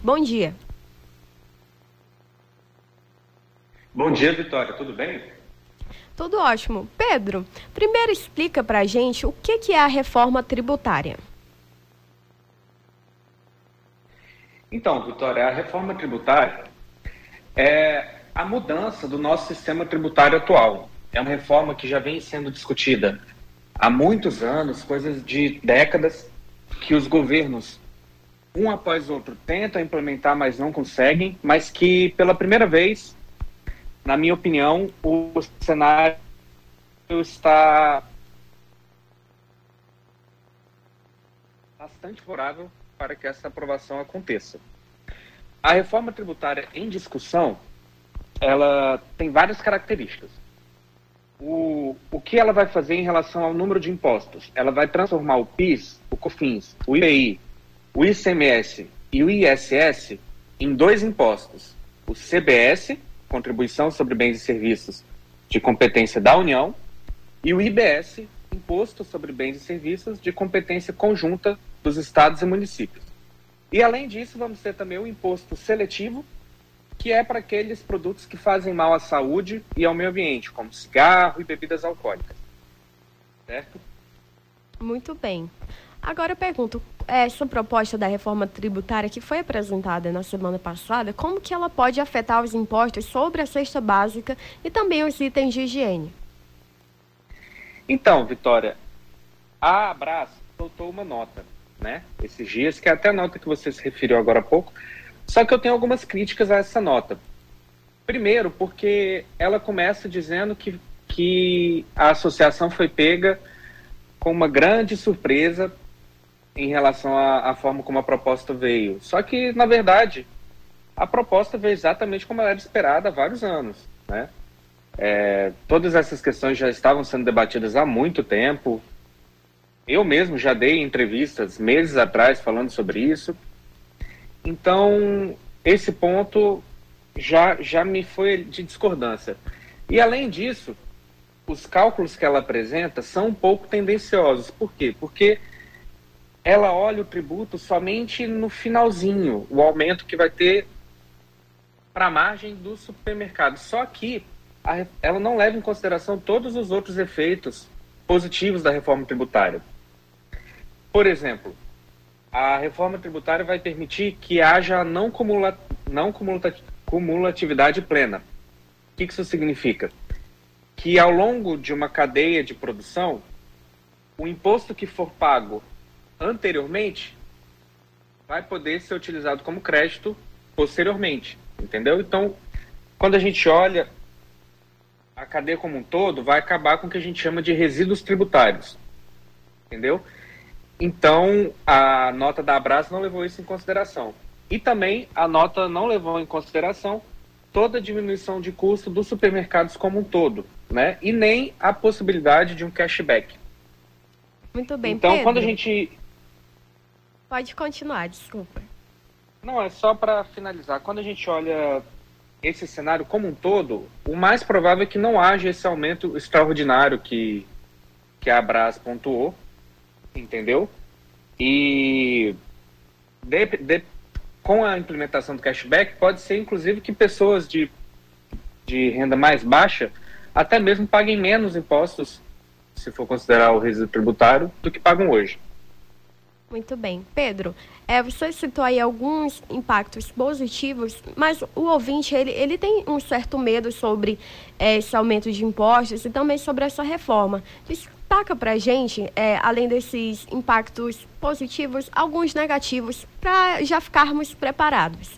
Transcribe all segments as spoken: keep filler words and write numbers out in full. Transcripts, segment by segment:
Bom dia. Bom dia, Vitória. Tudo bem? Tudo ótimo. Pedro, primeiro explica pra gente o que que é a reforma tributária. Então, Vitória, a reforma tributária é a mudança do nosso sistema tributário atual. É uma reforma que já vem sendo discutida há muitos anos, coisas de décadas, que os governos, um após o outro, tentam implementar, mas não conseguem, mas que, pela primeira vez, na minha opinião, o cenário está bastante favorável para que essa aprovação aconteça. A reforma tributária em discussão, ela tem várias características. O, o que ela vai fazer em relação ao número de impostos? Ela vai transformar o PIS, o COFINS, o I P I, o I C M S e o I S S em dois impostos. O C B S, Contribuição sobre Bens e Serviços de competência da União, e o I B S, Imposto sobre Bens e Serviços de competência conjunta dos estados e municípios. E, além disso, vamos ter também o imposto seletivo, que é para aqueles produtos que fazem mal à saúde e ao meio ambiente, como cigarro e bebidas alcoólicas. Certo? Muito bem. Agora eu pergunto, essa proposta da reforma tributária que foi apresentada na semana passada, como que ela pode afetar os impostos sobre a cesta básica e também os itens de higiene? Então, Vitória, a Abras soltou uma nota, né, esses dias, que é até a nota que você se referiu agora há pouco, só que eu tenho algumas críticas a essa nota. Primeiro, porque ela começa dizendo que, que a associação foi pega com uma grande surpresa em relação à, à forma como a proposta veio. Só que, na verdade, a proposta veio exatamente como ela era esperada há vários anos, né? É, todas essas questões já estavam sendo debatidas há muito tempo. Eu mesmo já dei entrevistas meses atrás falando sobre isso. Então, esse ponto já, já me foi de discordância. E, além disso, os cálculos que ela apresenta são um pouco tendenciosos. Por quê? Porque ela olha o tributo somente no finalzinho, o aumento que vai ter para a margem do supermercado. Só que a, ela não leva em consideração todos os outros efeitos positivos da reforma tributária. Por exemplo, a reforma tributária vai permitir que haja não, cumula, não cumulata, cumulatividade plena. O que isso significa? Que ao longo de uma cadeia de produção, o imposto que for pago anteriormente vai poder ser utilizado como crédito posteriormente, entendeu? Então, quando a gente olha a cadeia como um todo, vai acabar com o que a gente chama de resíduos tributários, entendeu? Então, a nota da Abras não levou isso em consideração. E também a nota não levou em consideração toda a diminuição de custo dos supermercados como um todo, né? E nem a possibilidade de um cashback. Muito bem, então, Pedro. Quando a gente... Pode continuar, desculpa. Não, é só para finalizar. Quando a gente olha esse cenário como um todo, o mais provável é que não haja esse aumento extraordinário que, que a Abras pontuou, entendeu? E de, de, com a implementação do cashback, pode ser inclusive que pessoas de, de renda mais baixa até mesmo paguem menos impostos, se for considerar o resíduo tributário, do que pagam hoje. Muito bem. Pedro, é, você citou aí alguns impactos positivos, mas o ouvinte, ele, ele tem um certo medo sobre é, esse aumento de impostos e também sobre essa reforma. Destaca para a gente, é, além desses impactos positivos, alguns negativos, para já ficarmos preparados.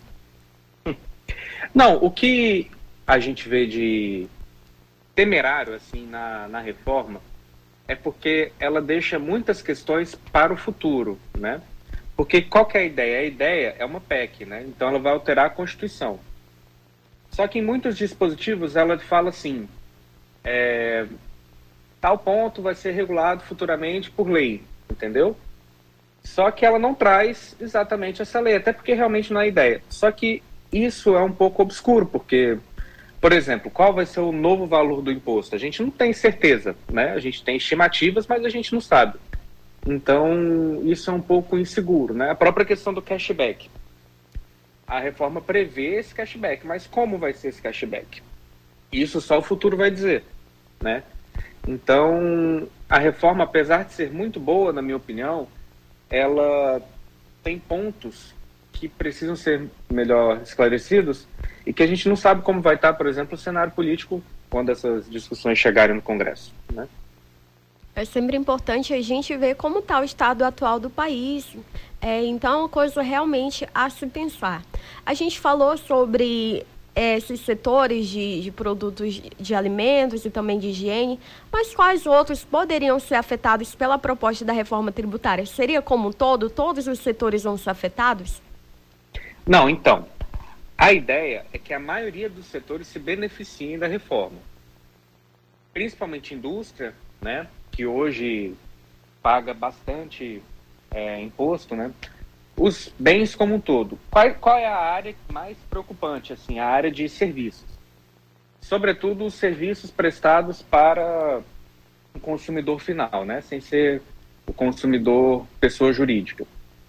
Não, o que a gente vê de temerário assim, na, na reforma é porque ela deixa muitas questões para o futuro, né? Porque qual que é a ideia? A ideia é uma P E C, né? Então ela vai alterar a Constituição. Só que em muitos dispositivos ela fala assim, é, tal ponto vai ser regulado futuramente por lei, entendeu? Só que ela não traz exatamente essa lei, até porque realmente não é ideia. Só que isso é um pouco obscuro, porque, por exemplo, qual vai ser o novo valor do imposto? A gente não tem certeza, né? A gente tem estimativas, mas a gente não sabe. Então, isso é um pouco inseguro, né? A própria questão do cashback. a reforma prevê esse cashback, mas como vai ser esse cashback? Isso só o futuro vai dizer, né? Então, a reforma, apesar de ser muito boa, na minha opinião, ela tem pontos que precisam ser melhor esclarecidos e que a gente não sabe como vai estar, por exemplo, o cenário político quando essas discussões chegarem no Congresso, né? É sempre importante a gente ver como está o estado atual do país. É, então, é uma coisa realmente a se pensar. A gente falou sobre é, esses setores de, de produtos de alimentos e também de higiene, mas quais outros poderiam ser afetados pela proposta da reforma tributária? Seria como um todo? Todos os setores vão ser afetados? Não, então, a ideia é que a maioria dos setores se beneficiem da reforma. Principalmente indústria, né, que hoje paga bastante é, imposto, né? Os bens como um todo. Qual, qual é a área mais preocupante? Assim, a área de serviços. Sobretudo os serviços prestados para o consumidor final, né? Sem ser o consumidor pessoa jurídica.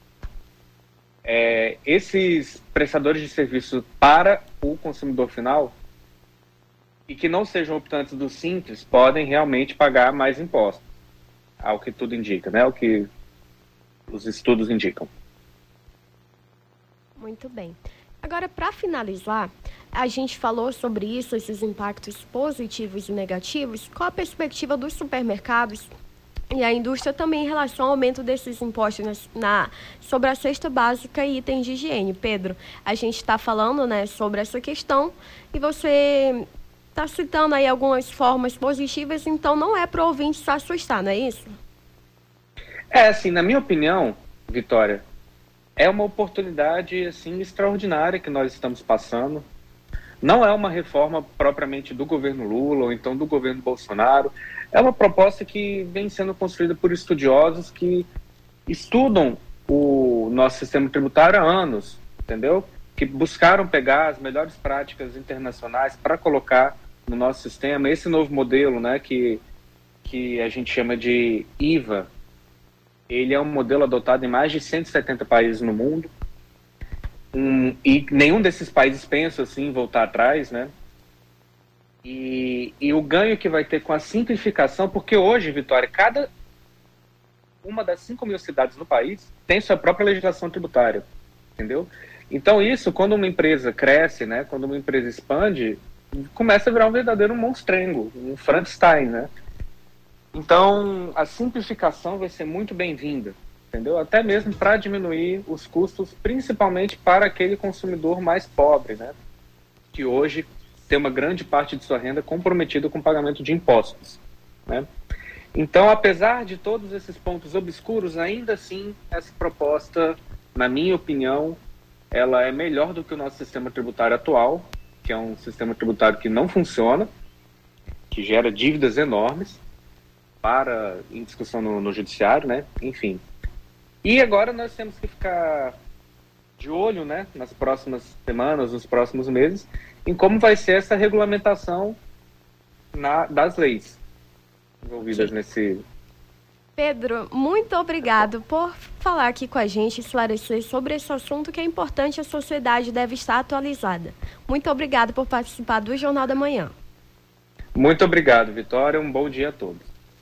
É, esses prestadores de serviço para o consumidor final e que não sejam optantes do Simples podem realmente pagar mais impostos, ao que tudo indica, né? O que os estudos indicam. Muito bem. Agora, para finalizar, a gente falou sobre isso, esses impactos positivos e negativos. Qual a perspectiva dos supermercados e a indústria também em relação ao aumento desses impostos na, na, sobre a cesta básica e itens de higiene? Pedro, a gente está falando, né, sobre essa questão e você está citando aí algumas formas positivas, então não é para o ouvinte se assustar, não é isso? É, assim, na minha opinião, Vitória, é uma oportunidade, assim, extraordinária que nós estamos passando. Não é uma reforma propriamente do governo Lula ou então do governo Bolsonaro. É uma proposta que vem sendo construída por estudiosos que estudam o nosso sistema tributário há anos, entendeu? Que buscaram pegar as melhores práticas internacionais para colocar no nosso sistema esse novo modelo, né, que, que a gente chama de I V A. Ele é um modelo adotado em mais de cento e setenta países no mundo. Um, e nenhum desses países pensa assim, em voltar atrás, né? E, e o ganho que vai ter com a simplificação, porque hoje, Vitória, cada uma das cinco mil cidades no país tem sua própria legislação tributária, entendeu? Então isso, quando uma empresa cresce, né, quando uma empresa expande, começa a virar um verdadeiro monstrengo, um Frankenstein, né? Então, a simplificação vai ser muito bem-vinda, entendeu? Até mesmo para diminuir os custos, principalmente para aquele consumidor mais pobre, né? Que hoje tem uma grande parte de sua renda comprometida com o pagamento de impostos, né? Então, apesar de todos esses pontos obscuros, ainda assim, essa proposta, na minha opinião, ela é melhor do que o nosso sistema tributário atual, que é um sistema tributário que não funciona, que gera dívidas enormes, para em discussão no, no judiciário, né? Enfim. E agora nós temos que ficar de olho, né, nas próximas semanas, nos próximos meses, em como vai ser essa regulamentação na, das leis envolvidas Sim. nesse... Pedro, muito obrigado por falar aqui com a gente, esclarecer sobre esse assunto que é importante, a sociedade deve estar atualizada. Muito obrigado por participar do Jornal da Manhã. Muito obrigado, Vitória. Um bom dia a todos.